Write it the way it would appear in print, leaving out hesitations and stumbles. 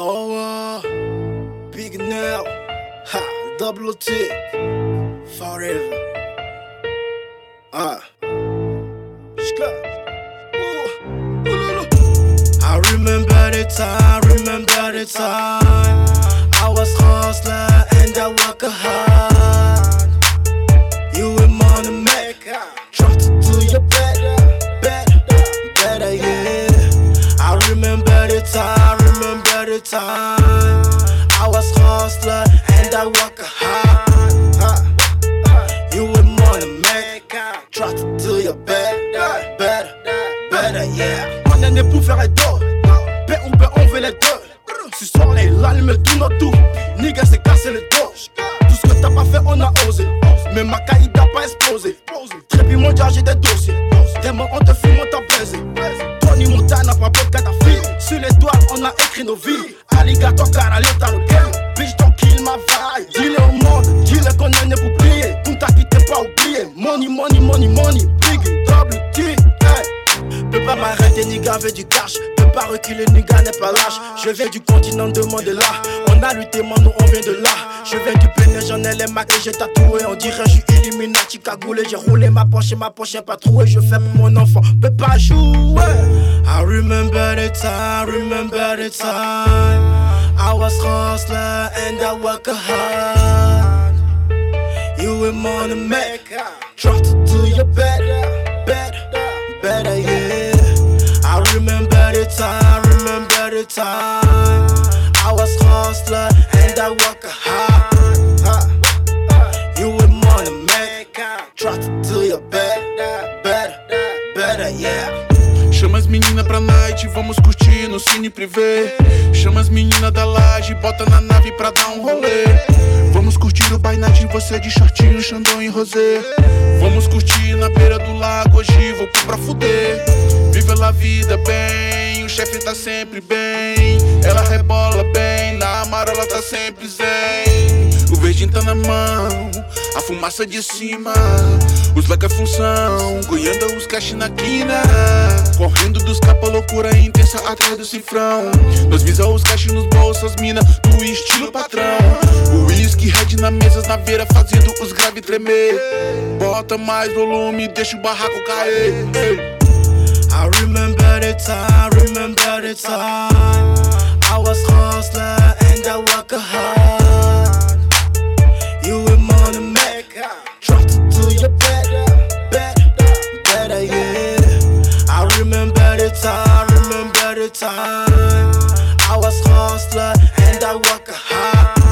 Oh, big now, ha, double T, forever. I remember the time I was hustler and I work hard. You were money maker, try to do your better, yeah. I remember the time I was hustler and I work hard. You were money maker, try to do your better, yeah. On est né pour faire les deux, paix ou paix on veut les deux. Ce soir les l'allume tout notre tout, nigga c'est cassé le dos. Tout ce que t'as pas fait on a osé, mais ma caïd n'a pas explosé. Trépi mondial j'ai des dossiers, des mots on te fume on t'a baisé. Tony Montana pas pour ta fille, sur les doigts on a écrit nos vies. Alligator caralho t'as le game, bitch don't kill ma vibe. Dis-le au monde, dis-le qu'on est né pour plier. Punta qui t'es pas oublié, money, biggie, double T, hey. Peux pas m'arrêter, nigga veut du cash. Peux pas reculer, nigga n'est pas lâche. Je viens du continent de Mandela. On a lutté, man, nous on vient de là. Je viens du Bénin, j'en ai les macs et j'ai tatoué. On dirait je suis Illuminati cagoulé. J'ai roulé ma poche et est pas trouée. Je fais pour mon enfant, peux pas jouer. I remember the time I was hustler and I work hard. You were money maker, try to do your better, yeah. I remember the time I was hustler and I work hard. You were money maker, try to do your better, yeah. Chama as meninas pra night, vamos curtir no cine privê. Chama as meninas da laje, bota na nave pra dar um rolê. Vamos curtir o by night, você de shortinho, Xandão e rosé. Vamos curtir na beira do lago, hoje vou pra fuder. Vive a vida bem, o chefe tá sempre bem. Ela rebola bem, na amarela tá sempre zen. O verdinho tá na mão, a fumaça de cima. Os leques é função, goiando os cash na quina. Correndo dos capa, loucura intensa atrás do cifrão. Nós visa os cash nos bolsos, mina, do estilo patrão. O whisky red na mesa, na beira, fazendo os grave tremer. Bota mais volume, deixa o barraco cair. I remember the time I was hustler and I work hard. You were money maker, try to do your better, yeah. I remember the time I was hustler and I work hard.